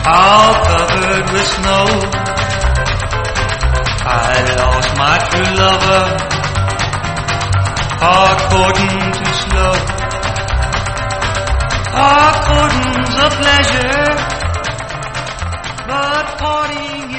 all covered with snow. I lost my true lover, according to slow. According's a pleasure, but parting